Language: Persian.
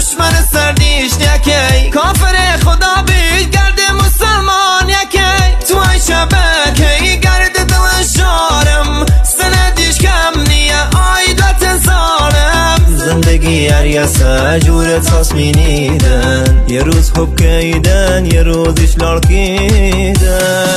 دشمن سردیش یکی کافر خدا بیش گرد مسلمان یکی تو این شبکه گرد دل شارم سندیش کم نیه آیدت ظالم زندگی هر یه سجور تصمینیدن یه روز خوب کیدن یه روز اشلال کیدن